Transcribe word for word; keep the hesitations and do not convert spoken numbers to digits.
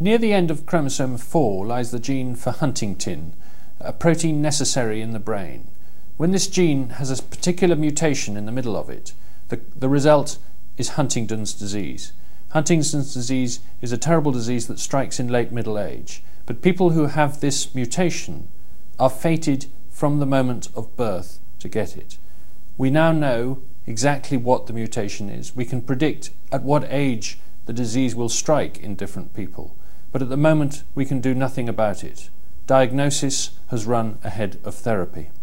Near the end of chromosome four lies the gene for huntingtin, a protein necessary in the brain. When this gene has a particular mutation in the middle of it, the, the result is Huntington's disease. Huntington's disease is a terrible disease that strikes in late middle age, but people who have this mutation are fated from the moment of birth to get it. We now know exactly what the mutation is. We can predict at what age the disease will strike in different people, but at the moment we can do nothing about it. Diagnosis has run ahead of therapy.